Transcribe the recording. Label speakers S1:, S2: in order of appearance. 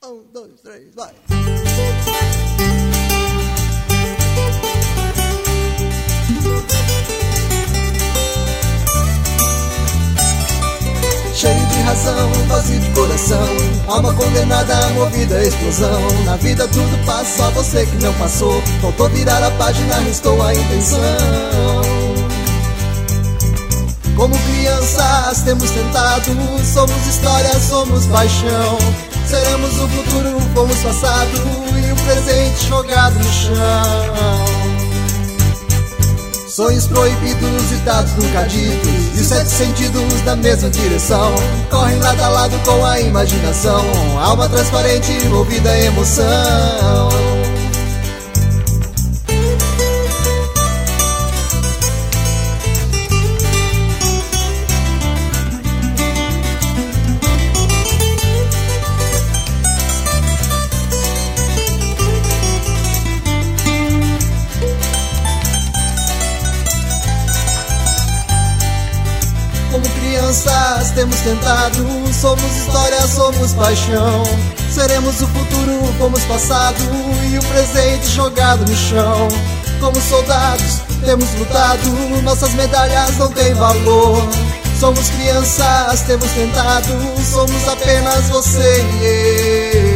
S1: Um, dois, três, vai! Cheio de razão, vazio de coração, alma condenada, movida à explosão. Na vida tudo passa, só você que não passou. Faltou virar a página, restou a intenção. Como crianças temos tentado, somos história, somos paixão. Seremos o futuro, fomos passado, e o presente jogado no chão. Sonhos proibidos, ditados nunca ditos, e os 7 sentidos na mesma direção correm lado a lado com a imaginação. Alma transparente, movida a emoção. Como crianças temos tentado, somos história, somos paixão. Seremos o futuro, fomos passado, e o presente jogado no chão. Como soldados temos lutado, nossas medalhas não têm valor. Somos crianças, temos tentado, somos apenas você e eu.